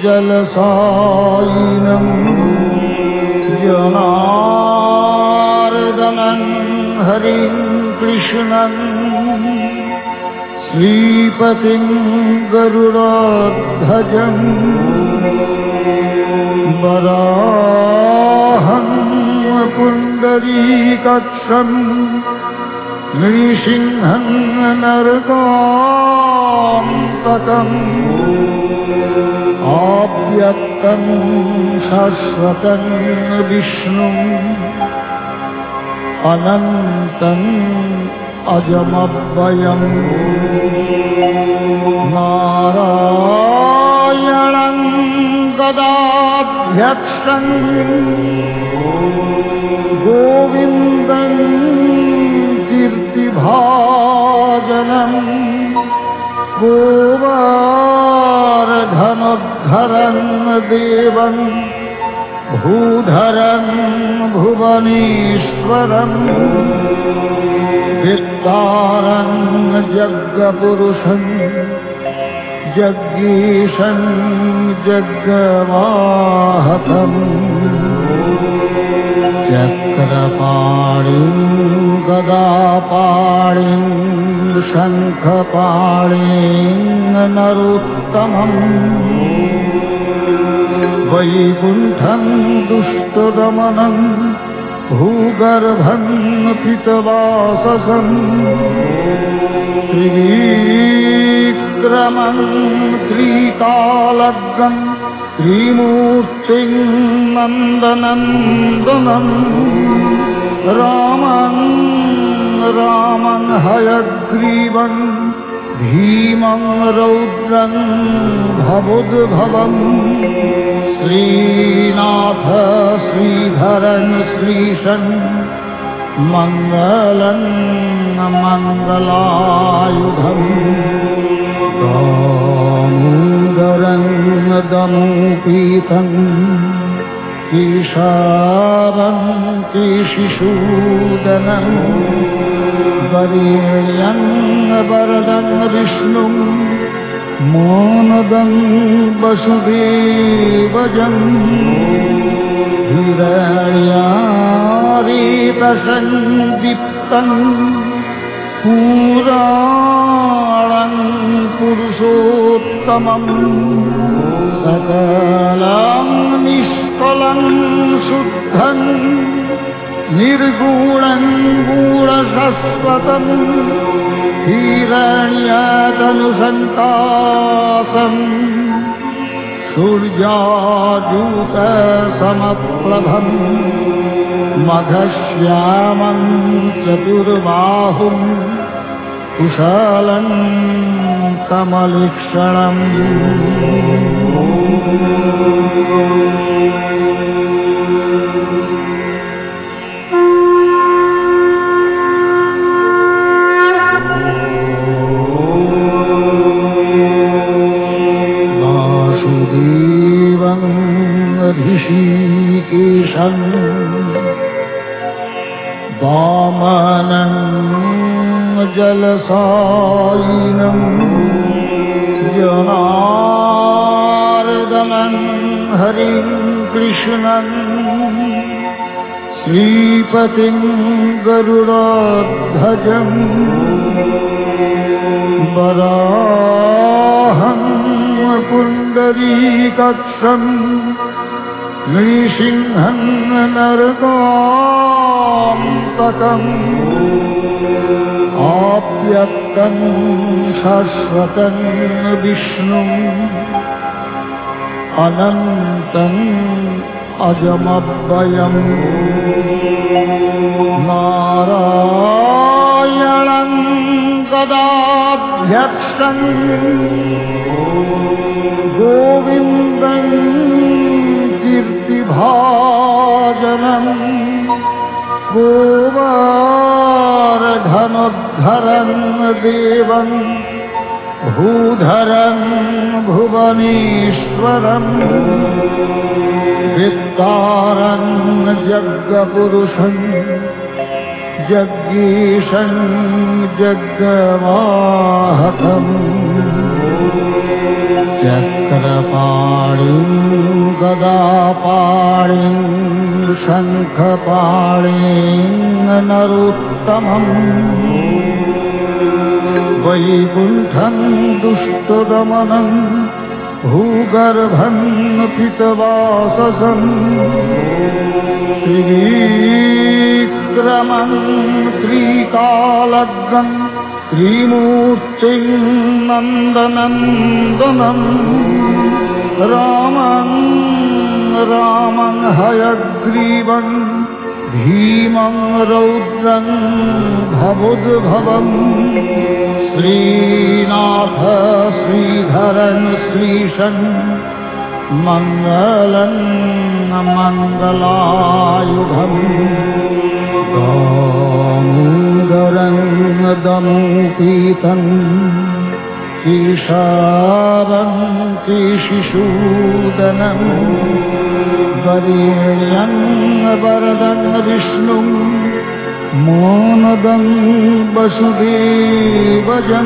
जलसायिनं जनार्दनं हरिं कृष्णं श्रीपतिं गरुडाध्वजं वराहं पुण्डरीकाक्षं नृसिंहं नरकान्तकम् आप्यक्तं शाश्वतं विष्णुम् अनन्तम् अजमव्ययम् नारायणं गदाध्यक्षं गोविन्दं कीर्तिभाजनं गोवर्धनोद्धरं देवं भूधरं भुवनेश्वरं वित्तारं जगत्पुरुषं जगदीशं जगद्वाहकम् चक्रपाणिं गदापाणिं शङ्खपाणिं नरोत्तमम् वैकुण्ठं दुष्टदमनं भूगर्भं पितवाससं त्रिविक्रमं त्रिकालज्ञं त्रिमूर्तिं नन्दनन्दनं रामं हयग्रीवं भीमं रौद्रं भवोद्भवं श्रीनाथ श्रीधरं श्रीशं मङ्गलं मङ्गलायुधं दामोदरं दमोपीतं केशवं केशिशूदनं वरेण्यं वरदं विष्णुं मानदं वसुदेवजं हिरण्यारीतसंदीप्तं पुराणं पुरुषोत्तमं सकलं निष्कलं शुद्धं निर्गुणं गुणशाश्वतं हिरण्यतनुसन्तासं सूर्याजुतसमप्रभं मघश्यामं चतुर्बाहुं कुशलं कमलीक्षणम् वासुदेवं ऋषिकेशं वामनं जलसायिनं जनार्दनं हरिं कृष्णं श्रीपतिं गरुडाध्वजं वराहं पुण्डरीकाक्षं नृसिंहं नरकान्तकम् आप्यक्तं शाश्वतं विष्णुम् अनन्तम् अजमव्ययम् नारायणं गदाध्यक्षं गोविन्दं कीर्तिभाजनं गोवर्धनोद्धरं देवं भूधरं भुवनेश्वरं वित्तारं जगत्पुरुषं जगदीशं जगद्वाहकम् चक्रपाणिं गदापाणिं शङ्खपाणिं नरोत्तमम् वैकुण्ठं दुष्टदमनं भूगर्भं पितवाससं त्रिविक्रमं त्रिकालग्नं त्रिमूर्तिं नन्दनन्दनं रामं हयग्रीवं भीमं रौद्रं भवुद्भवं श्रीनाथ श्रीधरं श्रीशं मङ्गलं मङ्गलायुधम् दामोदरं दमोपीतं केशारं केशिशूदनं वरेण्यं वरदं विष्णुं मोनदं वसुदेवजं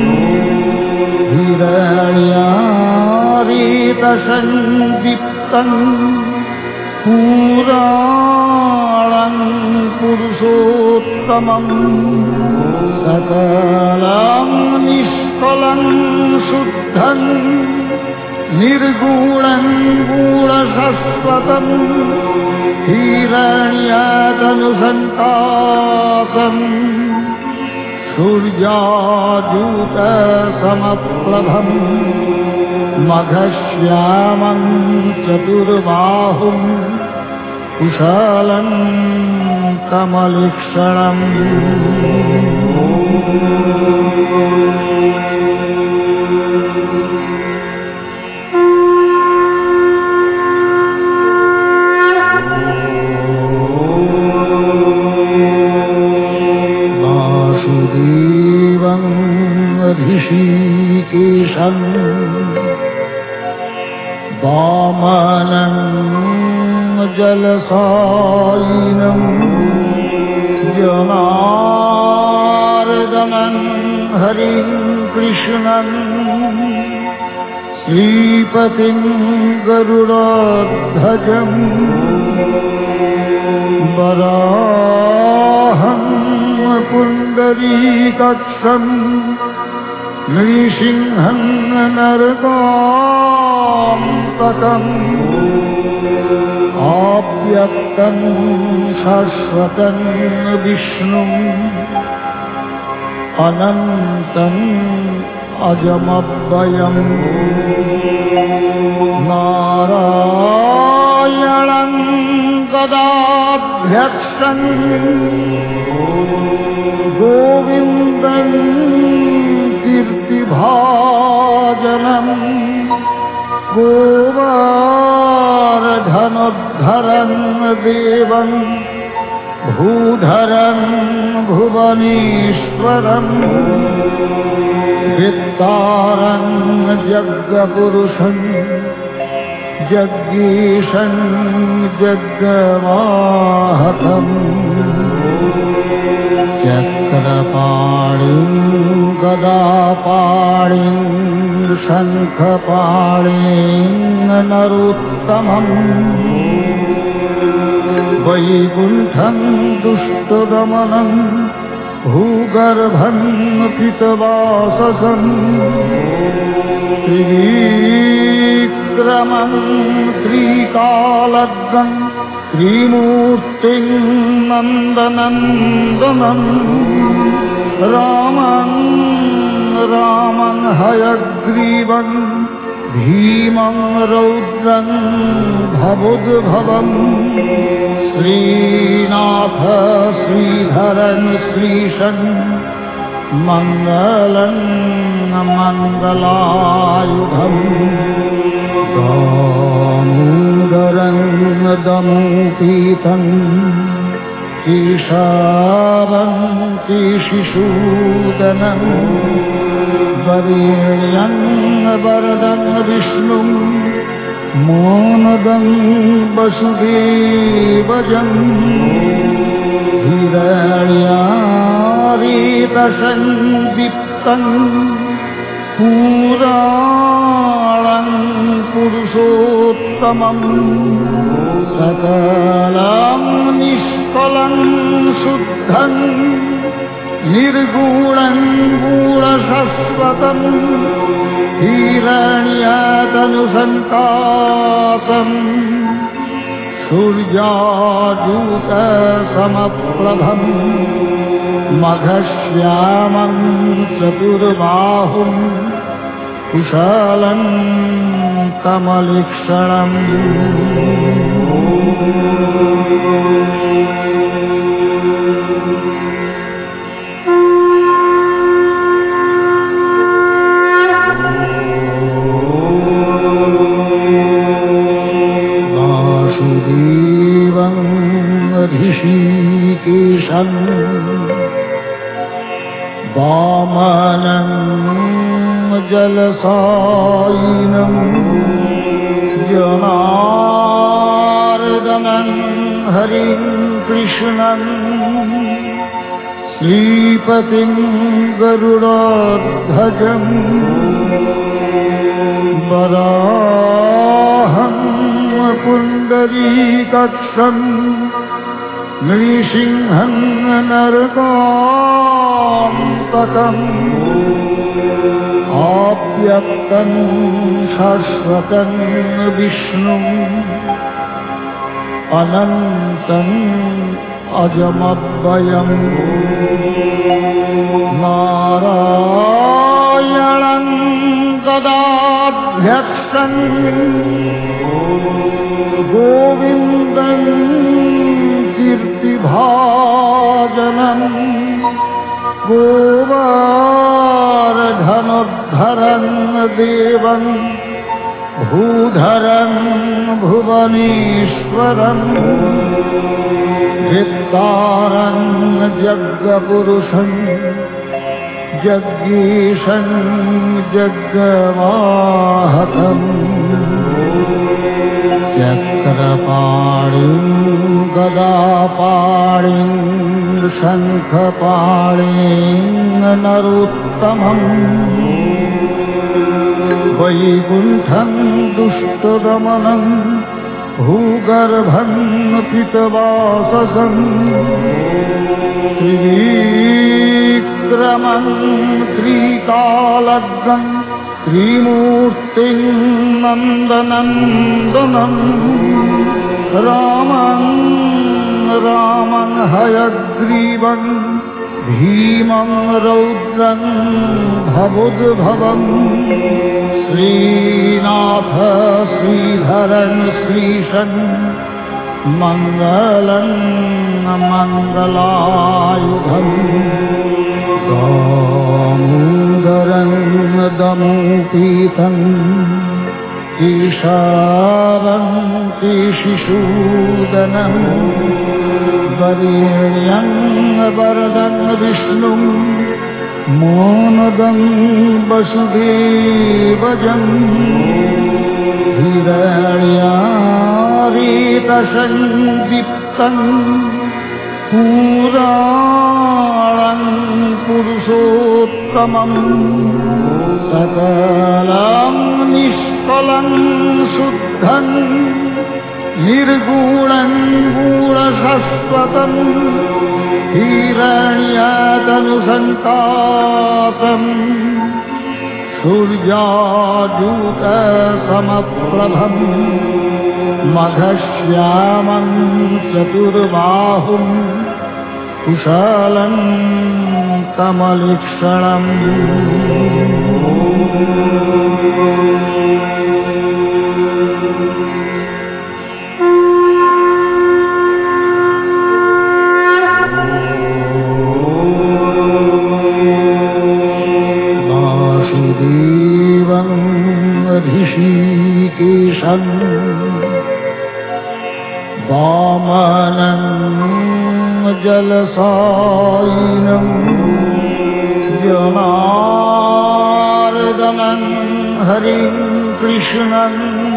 हिरण्यारीतसंदीप्तं पुराणं पुरुषोत्तमं सकलं निष्कलं शुद्धं निर्गुणं गुणशाश्वतं हिरण्यातनुसन्तापं सूर्याद्यूतसमप्रभं मघश्यामं चतुर्बाहुं कुशलं कमलीक्षणम् वासुदेवं ऋषिकेशं वामनं जलसायिनं जनार्दनं हरिं कृष्णं श्रीपतिं गरुडाध्वजं वराहं पुण्डरीकाक्षं नृसिंहं नरकान्तकम् आप्यक्तं शाश्वतं विष्णुं अनन्तम् अजमव्ययम् नारायणं गदाध्यक्षं गोविन्दं कीर्तिभाजनम् गोवर्धनोद्धरं देवं भूधरं भुवनेश्वरं वित्तारं जगत्पुरुषं जगदीशं जगन्माहतम् चक्रपाणिं गदापाणिं शङ्खपाणिं नरोत्तमम् वैकुण्ठं दुष्टदमनं भूगर्भं पितवाससं त्रिविक्रमं त्रिकालग्नं त्रिमूर्तिं नन्दनन्दनं रामं हयग्रीवं भीमं रौद्रं भवुद्भवं श्रीनाथ श्रीधरं श्रीशं मङ्गलं मङ्गलायुधम् दामोदरं दमोपीतं केशारं केशिशूदनं वरेण्यं वरदं विष्णुं मोनदं वसुदेवजं हिरण्यारीतसंदीप्तं पुराणं पुरुषोत्तमं सकलं निष्कलं शुद्धं निर्गुणं गुणशाश्वतं हिरण्यतनुसन्तापं सूर्याजुतसमप्रभं मघश्यामं चतुर्बाहुं कुशलं कमलीक्षणम् वासुदेवं ऋषिकेशं वामनं जलसायिनं जनार्दनं हरिं कृष्णं श्रीपतिं गरुडाध्वजं वराहं पुण्डरीकाक्षं नृसिंहं नरकान्तकम् आप्यक्तं शाश्वतं विष्णुं अनन्तम् अजमद्वयं नारायणं गदाध्यक्षं गोविन्दं कीर्तिभाजनं गोवर्धनोद्धरं देवं भूधरं भुवनेश्वरं चित्तारं जगपुरुषं जगदीशं जगवाहकम् चक्रपाणिं गदापाणिं शङ्खपाणिं नरोत्तमं वैकुण्ठं दुष्टदमनं भूगर्भं पितवाससं त्रिविक्रमं त्रिकालग्नं त्रिमूर्तिं नन्दनन्दनं रामं हयग्रीवं भीमं रौद्रं भवुद्भवं श्रीनाथ श्रीधरं श्रीशं मङ्गलं मङ्गलायुधम् दामोदरं दमोपीतं ईशारं केशिशूदनं वरेण्यं वरदं विष्णुं मोनदं वसुदेवजं हिरण्यारीतसंदीप्तं पुराणं पुरुषोत्तमं सकलं निष्कलं शुद्धं निर्गुणं गुणशाश्वतं हिरण्यतनुसन्तापं सूर्याजुतसमप्रभं मघश्यामं चतुर्बाहुं कुशलं कमलीक्षणम् वासुदेवं ऋषिकेशं वामनं जलसायिनं जनार्दनं हरिं कृष्णं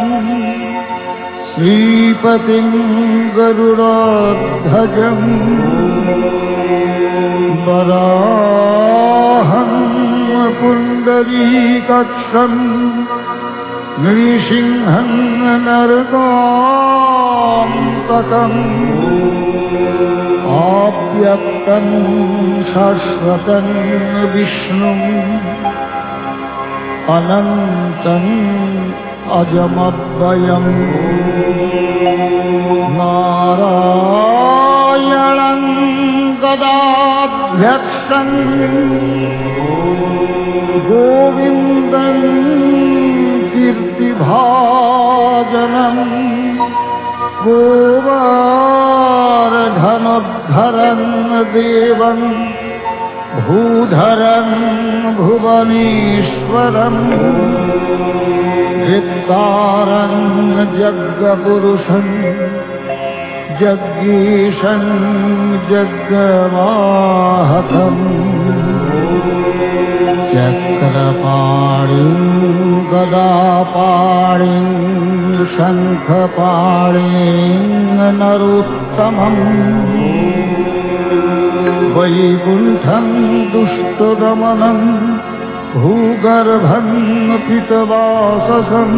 श्रीपतिं गरुडाध्वजं वराहं पुण्डरीकाक्षं नृसिंहं नरकान्तकम् आप्यक्तं शाश्वतं विष्णुम् अनन्तम् अजमव्ययम् नारायणं गदाध्यक्षं गोविन्दं कीर्तिभाजनम् गोवर्धनोद्धरं देवं भूधरं भुवनेश्वरं धिक्कारं जगपुरुषं जगदीशं जगमाहतम् चक्रपाणिं गदापाणिं शङ्खपाणिं नरोत्तमम् वैकुण्ठं दुष्टदमनं भूगर्भं पितवाससं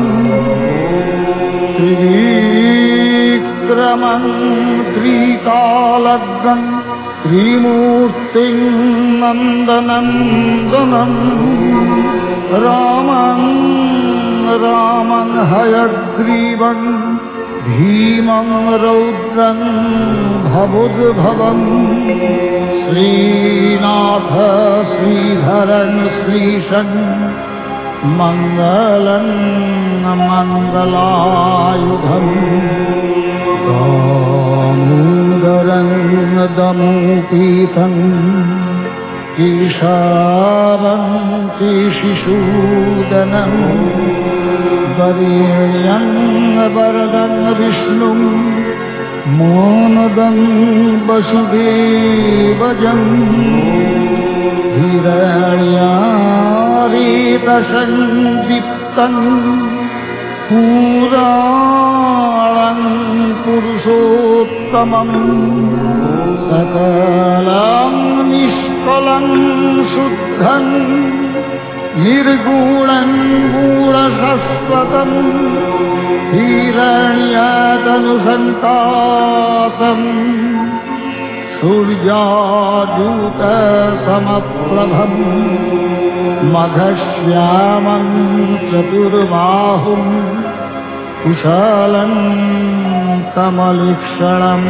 त्रिविक्रमं त्रिकालग्नं त्रिमूर्तिं नन्दनन्दनं रामं हयग्रीवं भीमं रौद्रं भवुद्भवं श्रीनाथ श्रीधरं श्रीशं मङ्गलं मङ्गलायुधम् दामोदरं दमोपीतं केशवं केशिशूदनं वरेण्यं वरदं विष्णुं मोनदं वसुदेवजं हिरण्यारीतसंदीप्तं पुराणं पुरुषोत्तमं सकलं निष्कलं शुद्धं निर्गुणं गुणशाश्वतं हिरण्यतनुसन्तातं सूर्यादूतसमप्रभं मघश्यामं चतुर्बाहुं कुशलं कमलीक्षणम्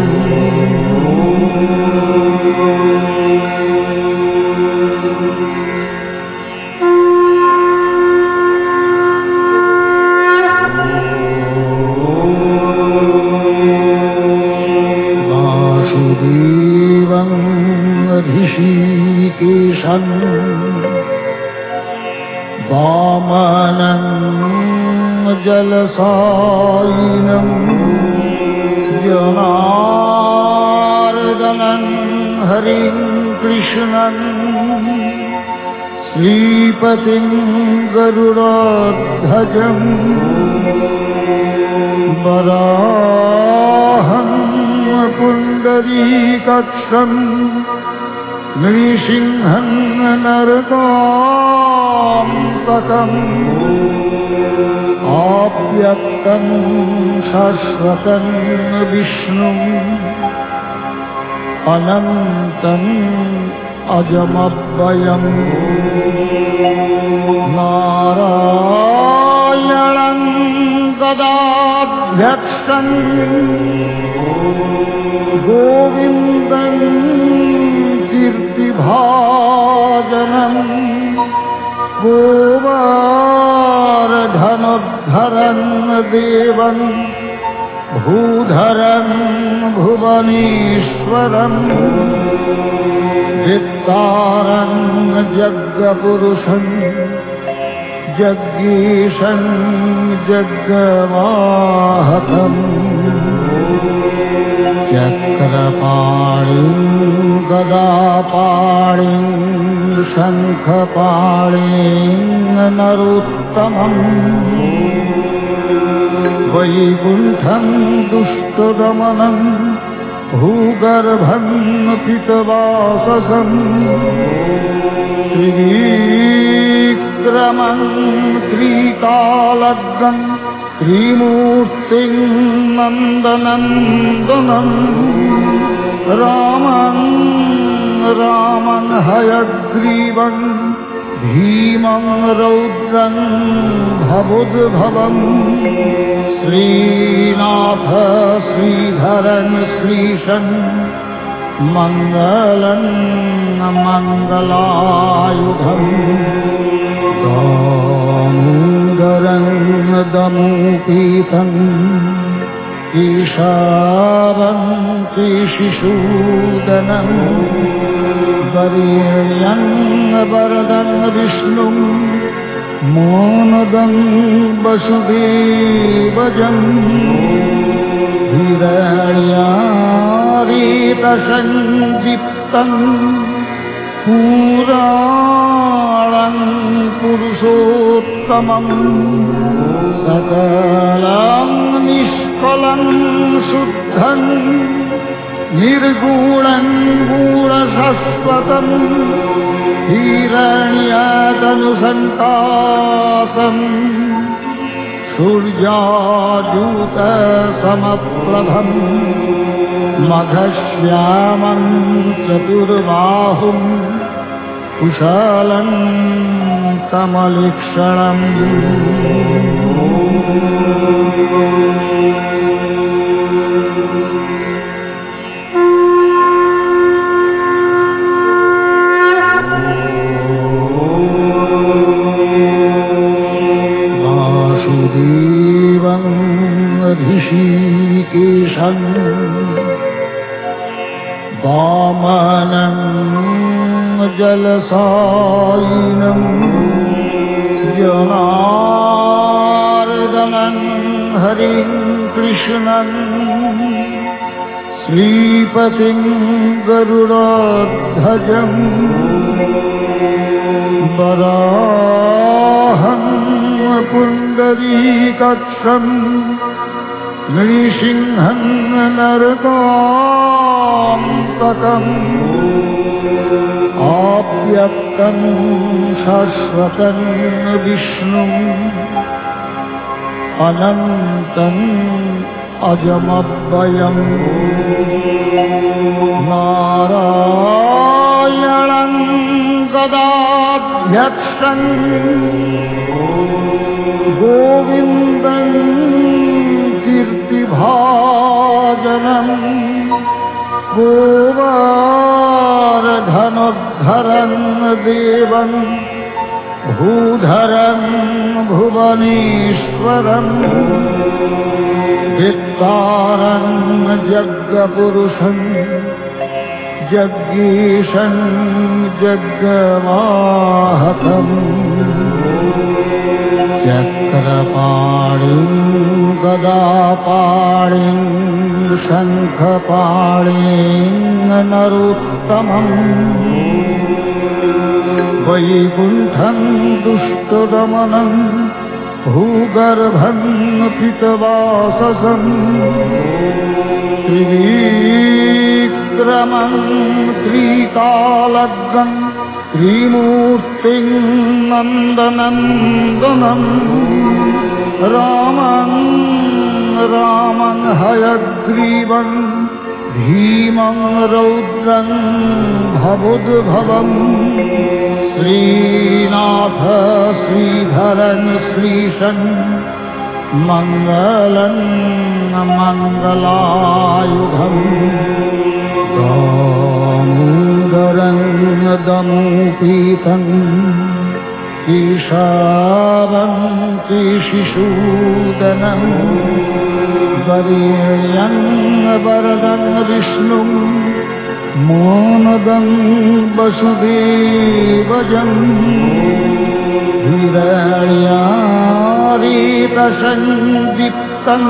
वासुदेवं ऋषिकेशं वामनं जलसायिनं जनार्दनं हरिं कृष्णं श्रीपतिं गरुडाध्वजं वराहं पुण्डरीकाक्षं नृसिंहं नरकान्तकम् आप्यक्तं शाश्वतं विष्णुम् अनन्तम् अजमव्ययम् नारायणं गदाध्यक्षं गोविन्दं कीर्तिभाजनम् गोवर्धनोद्धरं देवं भूधरं भुवनेश्वरं धिक्कारं जगपुरुषं जगदीशं जगमाहतम् चक्रपाणिं गदापाणिं शङ्खपाणिं नरोत्तमम् वैकुण्ठं दुष्टदमनं भूगर्भं पितवाससं त्रिविक्रमं त्रिकालग्नं त्रिमूर्तिं नन्दनन्दनं रामं हयग्रीवं भीमं रौद्रं भवुद्भवं श्रीनाथ श्रीधरं श्रीशं मङ्गलं मङ्गलायुधं दामोदरं दमोपेतं केशवं केशिशूदनं वरेण्यं वरदं विष्णुं मोनदं वसुदेवजं हिरण्यारीतसंदीप्तं पुराणं पुरुषोत्तमं सकलं निष्कलं शुद्धं निर्गुणं गुणशाश्वतं हिरण्यादनुसन्तातं सूर्याद्यूतसमप्रभं मघश्यामं चतुर्बाहुं कुशलं कमलीक्षणम् वासुदेवं ऋषिकेशं वामनं जलसायिनं जनार्दनं हरिं कृष्णं श्रीपतिं गरुडाध्वजं वराहं पुण्डरीकाक्षं नृसिंहं नरकान्तकम् आप्यक्तं शाश्वतं विष्णुं अनन्तम् अजमव्ययम् नारायणं गदाध्यक्षं गोविन्दं कीर्तिभाजनं गोवर्धनोद्धरं देवं भूधरं भुवनेश्वरं वित्तारं जगपुरुषं जगीशं जगवाहकम् चक्रपाणिं गदापाणिं शङ्खपाणिं नरोत्तमं वैकुण्ठं दुष्टदमनं भूगर्भं पितवाससं त्रिविक्रमं त्रिकालग्नं त्रिमूर्तिं नन्दनन्दनं रामं हयग्रीवं भीमं रौद्रं भवुद्भवं श्रीनाथ श्रीधरं श्रीशं मङ्गलं मङ्गलायुधं दामोदरं दमोपेतं केशवं केशिशूदनं वरेण्यं वरदं विष्णुं मोनदं वसुदेवजं हिरण्यारीतसंदीप्तं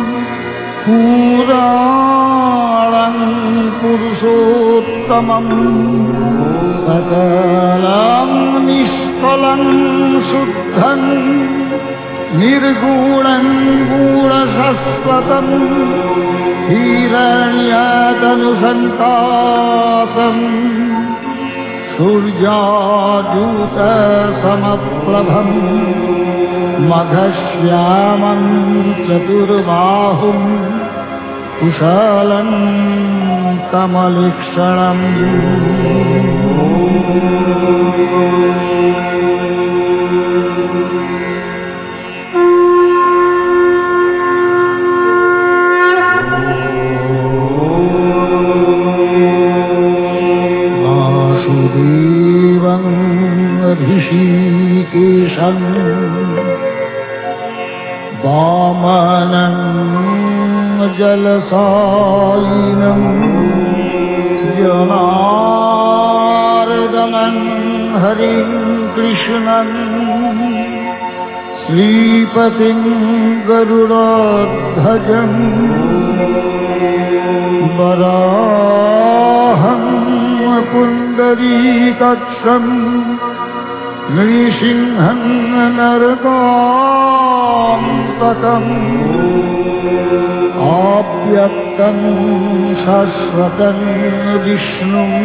पुराणं पुरुषोत्तमं सकलं निष्कलं शुद्धं निर्गुणं गुणशाश्वतं हिरण्यातनुसन्तासम् सूर्याद्यूतसमप्लभम् मघश्यामम् चतुर्बाहुम् कुशलम् कमलीक्षणम् वासुदेवं ऋषिकेशं वामनं जलसायिनं जनार्दनं हरिं कृष्णं श्रीपतिं गरुडध्वजं वराहं पुण्डरीकाक्षं नृसिंहं नरकान्तकम् आप्यक्तं शाश्वतं विष्णुम्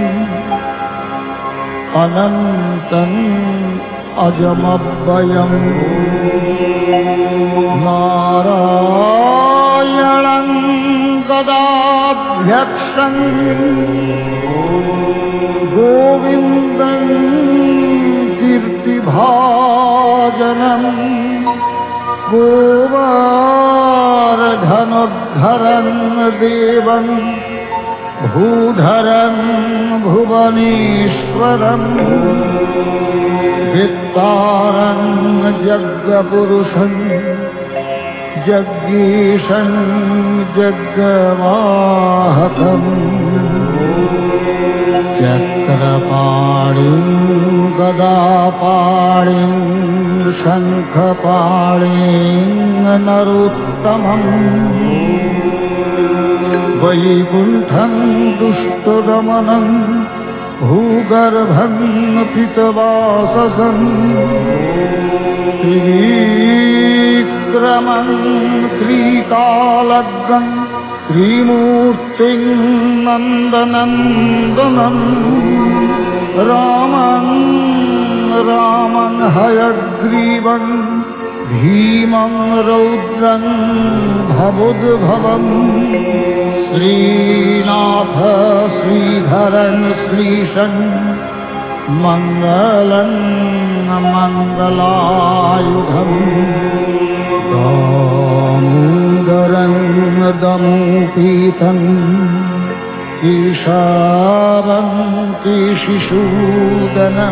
अनन्तम् अजमव्ययम् नारायणं गदाध्यक्षं गोविन्दं कीर्तिभाजनम् गोवर्धनोद्धरं देवं भूधरं भुवनेश्वरं वित्तारं जगपुरुषं जगदीशं जगवाहकम् चक्रपाणिं गदापाणिं शङ्खपाणिं नरोत्तमम् वैकुण्ठं दुष्टदमनं भूगर्भं पितवाससं त्रिविक्रमं त्रिकालग्नं त्रिमूर्तिं नन्दनन्दनं रामं हयग्रीवं भीमं रौद्रं भवोद्भवं श्रीनाथ श्रीधरं श्रीशं मङ्गलं मङ्गलायुधम् दामोदरं दमोपीतं केशवं केशिशूदनं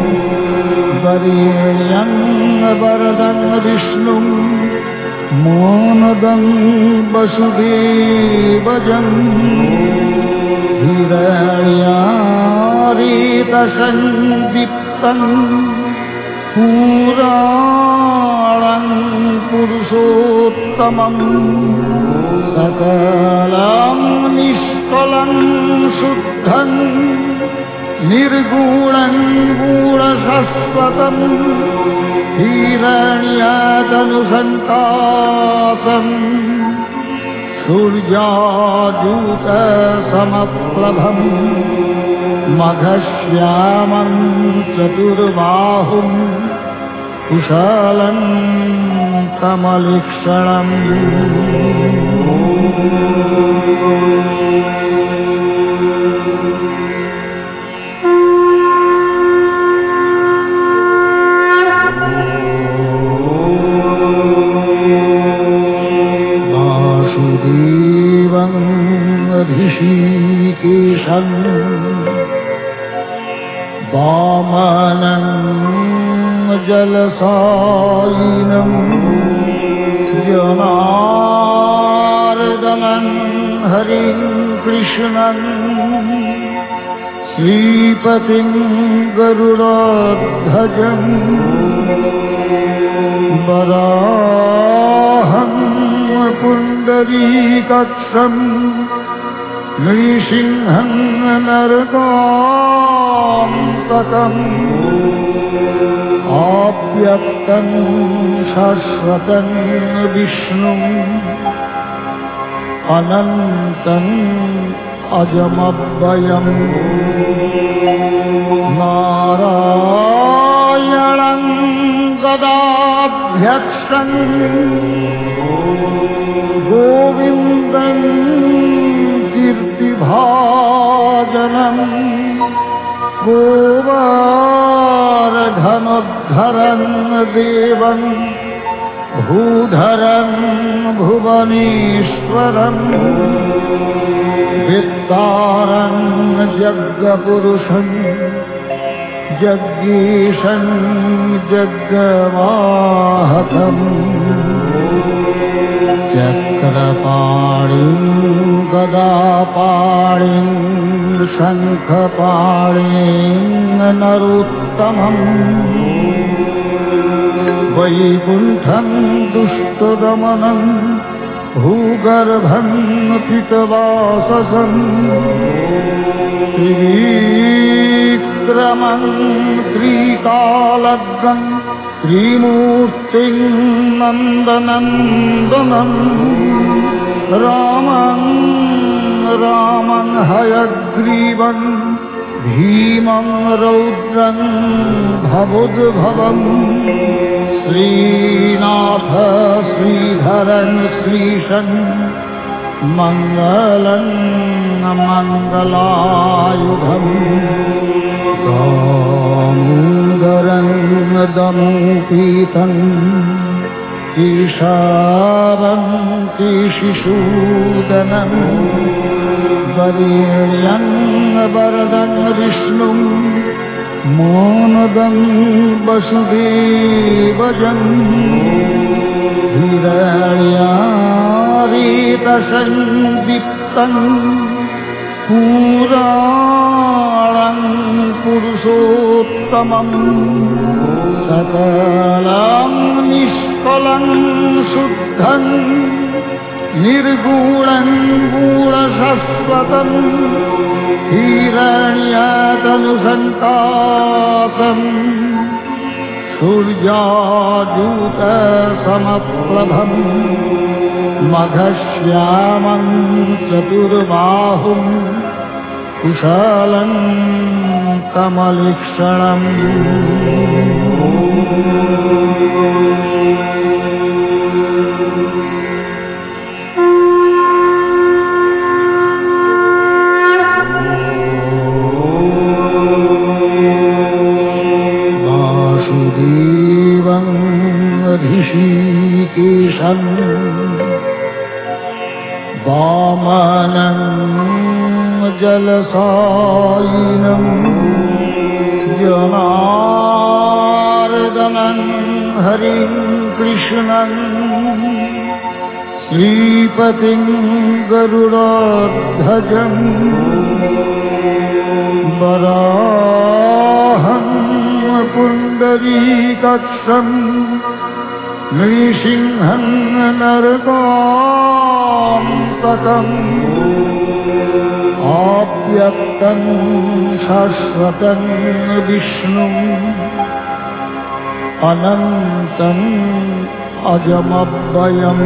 वरेण्यं वरदं विष्णुं मोनदं वसुदेवजं हिरण्यारीतसंदीप्तं पुराणं पुरुषोत्तमं सकलं निष्कलं शुद्धं निर्गुणं गुणशाश्वतं हिरण्यातनुसन्तासं सूर्याद्यूतसमप्लभं मघश्यामं चतुर्बाहुं कुशलं कमलीक्षणम् वासुदेवं ऋषिकेशं वामनं जलसायिनं जनार्दनं हरिं कृष्णं श्रीपतिं गरुडध्वजं वराहं पुण्डरीकाक्षं नृसिंहं नरकान्तकम् आप्यक्तं शाश्वतं विष्णुम् अनन्तम् अजमव्ययम् नारायणं गदाध्यक्षं गोविन्दं कीर्तिभाजनं गोवर्धनोद्धरं देवं भूधरं भुवनेश्वरं वित्तारं जगत्पुरुषं जगदीशं जगन्माहतम् चक्रपाणिं गदापाणिं शङ्खपाणिं नरोत्तमम् वैकुण्ठं दुष्टदमनं भूगर्भं पितवाससं त्रिविक्रमं त्रिकालग्नं त्रिमूर्तिं नन्दनन्दनं रामं हयग्रीवं भीमं रौद्रं भवोद्भवं श्रीनाथ श्रीधरं श्रीशं मङ्गलं मङ्गलायुधम् दामोदरं दमोपीतं केशवं केशिशूदनं वरेण्यं वरदं विष्णुं मोनदं वसुदेवजं हिरण्यारीतसंदीप्तं पुराणं पुरुषोत्तमं सकलं निष्कलं शुद्धं निर्गुणं गुणशाश्वतं हिरण्यतनुसन्तापं सूर्याद्युतसमप्रभं मघश्यामं चतुर्बाहुं कुशलं कमलीक्षणम् वासुदेवं ऋषिकेशं वामनं जलसायिनं जनार्दनं हरिं कृष्णं श्रीपतिं गरुडाध्वजं वराहं पुण्डरीकाक्षं नृसिंहं नरकान्तकम् आप्यक्तं शाश्वतं विष्णुं अनन्तम् अजमव्ययम्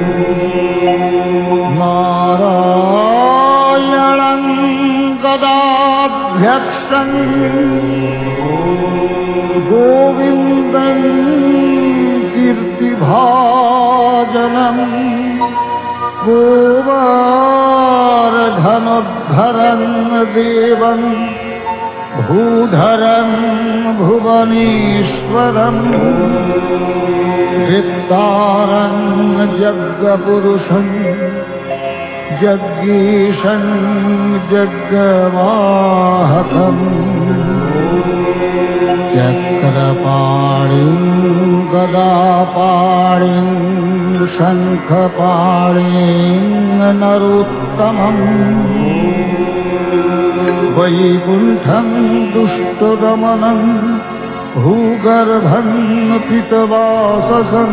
नारायणं गदाध्यक्षं गोविन्दं कीर्तिभाजनं गोवर्धनोद्धरं देवं भूधरं भुवनेश्वरं वित्तारं जगत्पुरुषं जगदीशं जगन्माहतम् चक्रपाणिं गदापाणिं शङ्खपाणिं नरोत्तमम् वैकुण्ठं दुष्टदमनं भूगर्भं पितवाससं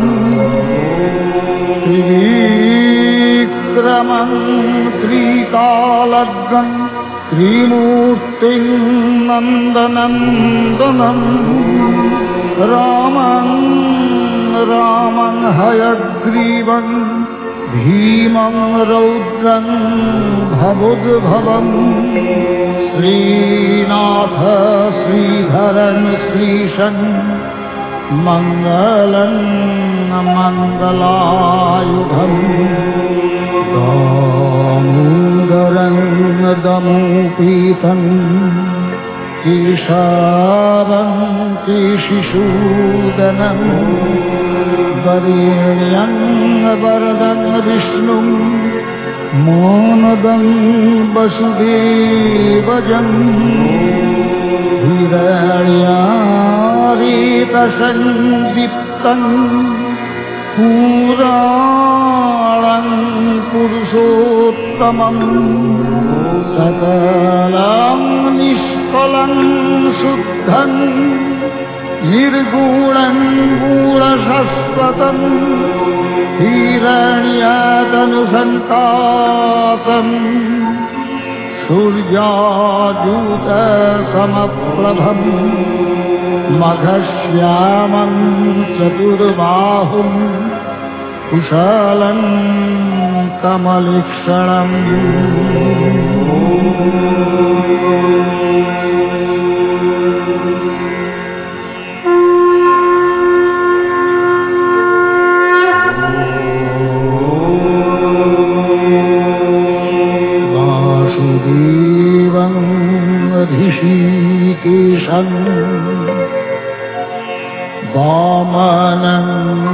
त्रिविक्रमं त्रिकालग्नं त्रिमूर्तिं नन्दनन्दनं रामं हयग्रीवं भीमं रौद्रं भवुद्भवम् श्रीनाथ श्रीधरं श्रीशं मङ्गलं मङ्गलायुधम् दामोदरं दमोपीतं केशवं केशिसूदनं वरेण्यं वरदं विष्णुं मोनदं वसुदेवजं हिरण्यारीतसंदीप्तं पुराणं पुरुषोत्तमं सकलं निष्कलं शुद्धं निर्गुणं गुणशाश्वतं हिरण्यादनुसन्तातं सूर्याद्युतसमप्रभं मघश्यामं चतुर्बाहुं कुशलं कमलीक्षणम् वासुदेवं ऋषिकेशं वामनं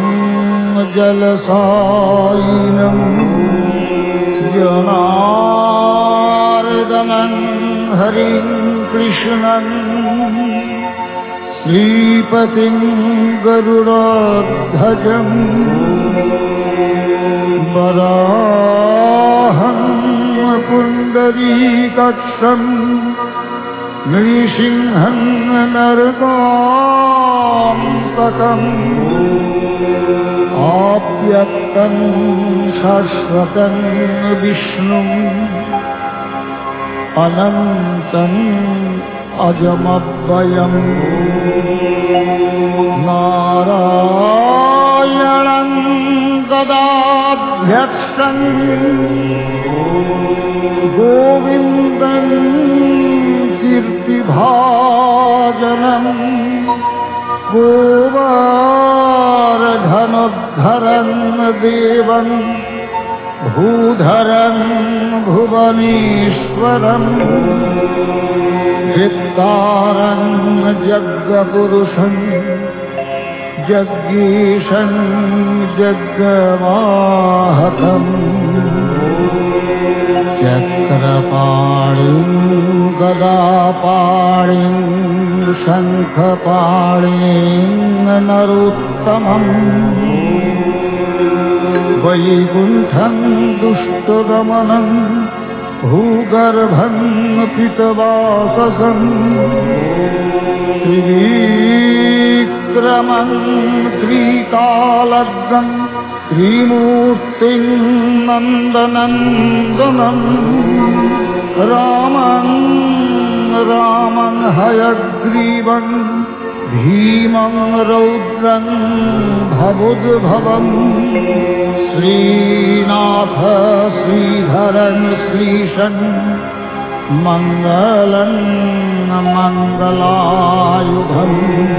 जलसायिनं जनार्दनं हरिं कृष्णं श्रीपतिं गरुडध्वजं वराहं पुण्डरीकाक्षं नृसिंहं नरकान्तकम् आप्यक्तं शाश्वतं विष्णुम् अनन्तम् अजमव्ययम् नारायणं गदाध्यक्षं गोविन्दं कीर्तिभाजनम् गोवर्धनोद्धरं देवं भूधरं भुवनेश्वरं चित्तारं जगपुरुषं जगीशं जगवाहकम् चक्रपाणिं गदापाणिं शङ्खपाणिं नरोत्तमम् वैकुण्ठं दुष्टदमनं भूगर्भं पितवाससं त्रिविक्रमं त्रिकालग्नं त्रिमूर्तिं नन्दनन्दनं रामं हयग्रीवं भीमं रौद्रं भवुद्भवम् श्रीनाथ श्रीधरं श्रीशं मङ्गलं मङ्गलायुधम्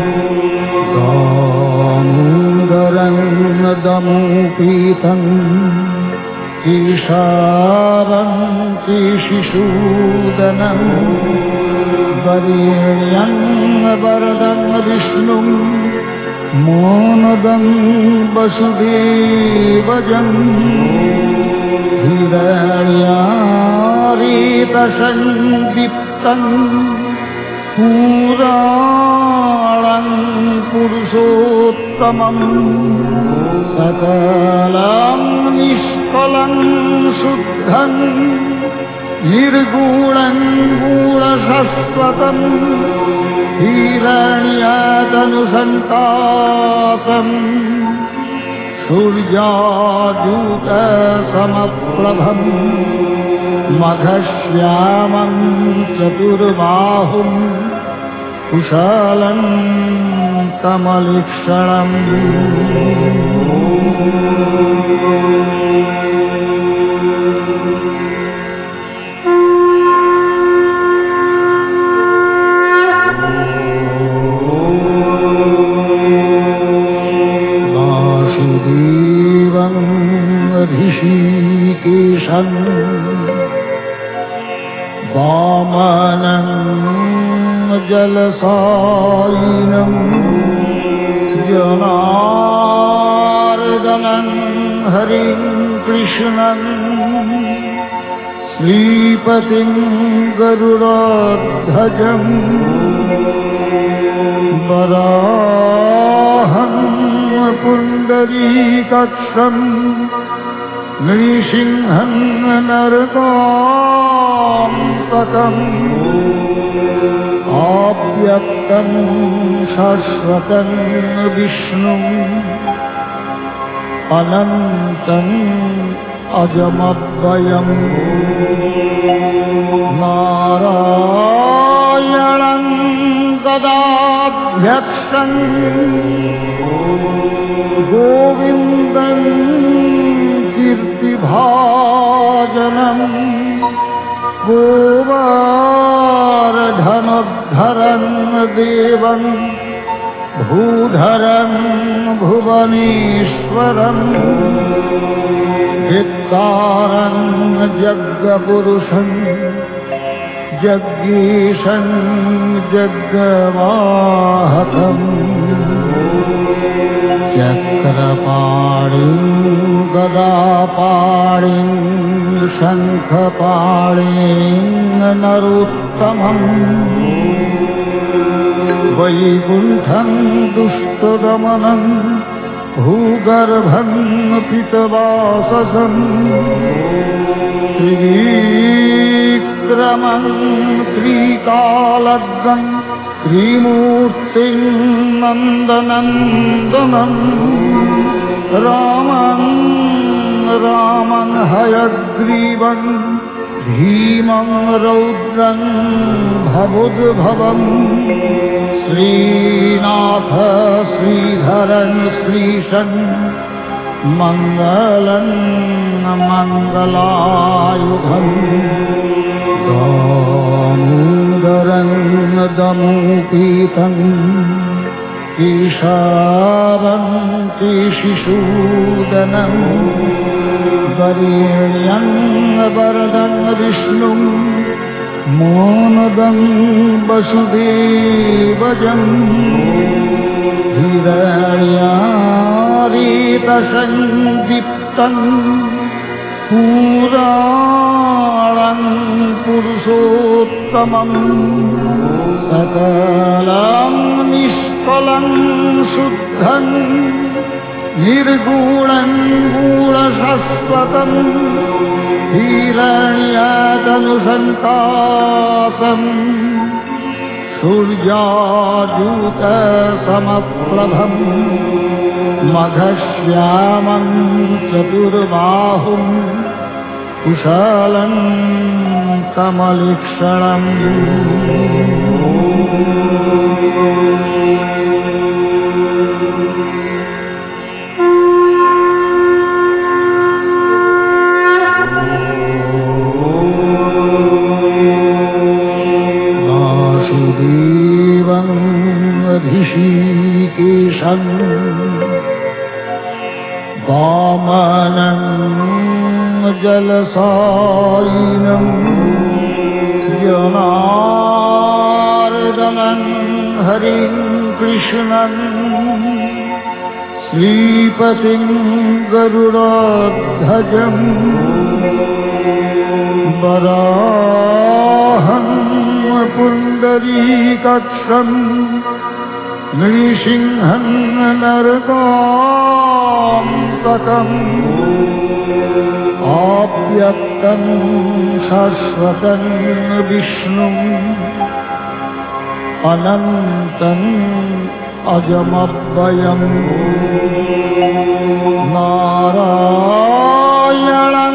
दामोदरं दमोपीतं केशवं केशिसूदनं वरेण्यं वरदं विष्णुं मोनदं वसुदेवजं हिरण्यारीतसंदीप्तं पुराणं पुरुषोत्तमं सकलं निष्कलं शुद्धं निर्गुणं गुणशाश्वतं हिरण्यादनुसन्तातं सूर्याद्युतसमप्रभं मघश्यामं चतुर्बाहुं कुशलं कमलीक्षणम् ऋषिकेशम् वामनं जलसायिनं जनार्दनं हरिं कृष्णं श्रीपतिं गरुडाध्वजं वराहं पुण्डरीकाक्षं नृसिंहं नरकान्तकम् अव्यक्तं शाश्वतं विष्णुम् अनन्तम् अजमव्ययम् नारायणं गदाध्यक्षं गोविन्दं कीर्तिभाजनम् गोवर्धनोद्धरं देवं भूधरं भुवनेश्वरं धिक्कारं जगपुरुषं जगदीशं जगवाहकम् चक्रपाणिं गदापाणिं शङ्खपाणिं नरोत्तमम् वैकुण्ठं दुष्टदमनं भूगर्भं पितवाससं त्रिविक्रमं त्रिकालग्नं त्रिमूर्तिं नन्दनन्दनं रामं हयग्रीवं भीमं रौद्रं भवुद्भवं श्रीनाथ श्रीधरं श्रीशं मङ्गलं मङ्गलायुधम् दामोदरं दमोपेतं केशवं केशिशूदनं वरेण्यं वरदं विष्णुं मानदं वसुदेवजं हिरण्यारीतसंदीप्तं पुराणं पुरुषोत्तमं सकलं निष्कलं शुद्धं निर्गुणं गूढशाश्वतं हिरण्यातनुसन्तापं सूर्याद्यूतसमप्रभं मघश्यामं चतुर्बाहुं कुशलं कमलीक्षणम् वासुदेवं ऋषिकेशं वामनं जलसायिनं जनार्दनं हरिं कृष्णं श्रीपतिं गरुडाध्वजं वराहं पुण्डरीकाक्षं नृसिंहं नरकान्तकम् अव्यक्तं शाश्वतं विष्णुम् अनन्तम् अजमव्ययम् नारायणं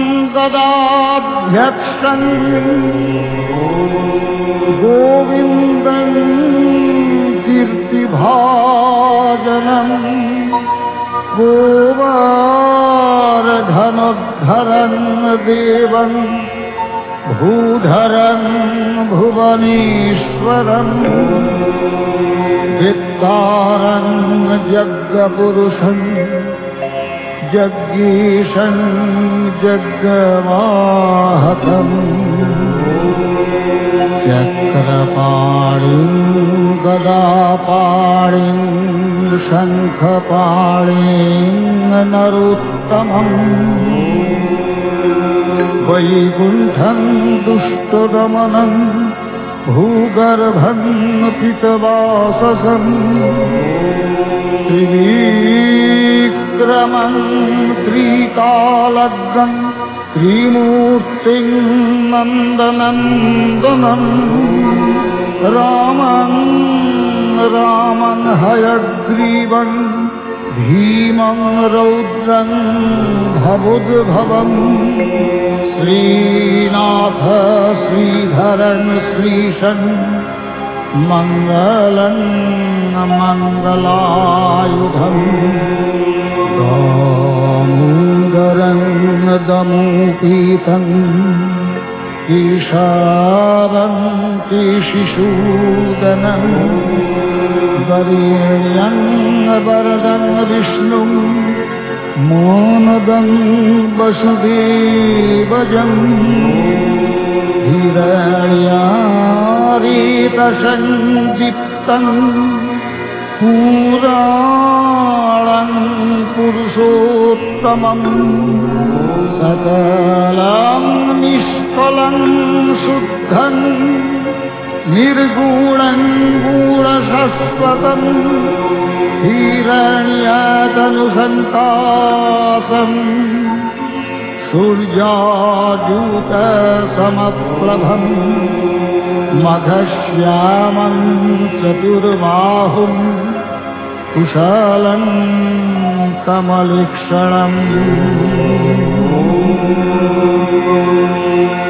गदाध्यक्षं गोविन्दं कीर्तिभाजनम् गोवर्धनोद्धरं देवं भूधरं भुवनेश्वरं धिक्कारं जगपुरुषं जग्गीशं जग्गमाहतम् चक्रपाणिं गदापाणिं शङ्खपाणिं नरोत्तमम् वैकुण्ठं दुष्टदमनं भूगर्भं पितवाससम् त्रिविक्रमं त्रिकालग्नं त्रिमूर्तिं नन्दनन्दनं रामं हयग्रीवं भीमं रौद्रं भवुद्भवम् श्रीनाथ श्रीधरं श्रीशं मङ्गलं मङ्गलायुधम् दामोदरं दमोपीतं ईशारं केशिशूदनं वरेण्यं वरदं विष्णुं मोनदं वसुदेवजं हिरण्यारीतसञ्जित्तं पुराणं पुरुषोत्तमं सकलं निष्कलं शुद्धं निर्गुणं गुणशाश्वतं हिरण्यातनुसन्तासं सूर्याद्यूतसमप्रभं मघश्यामं चतुर्बाहुं कुशलं कमलीक्षणम्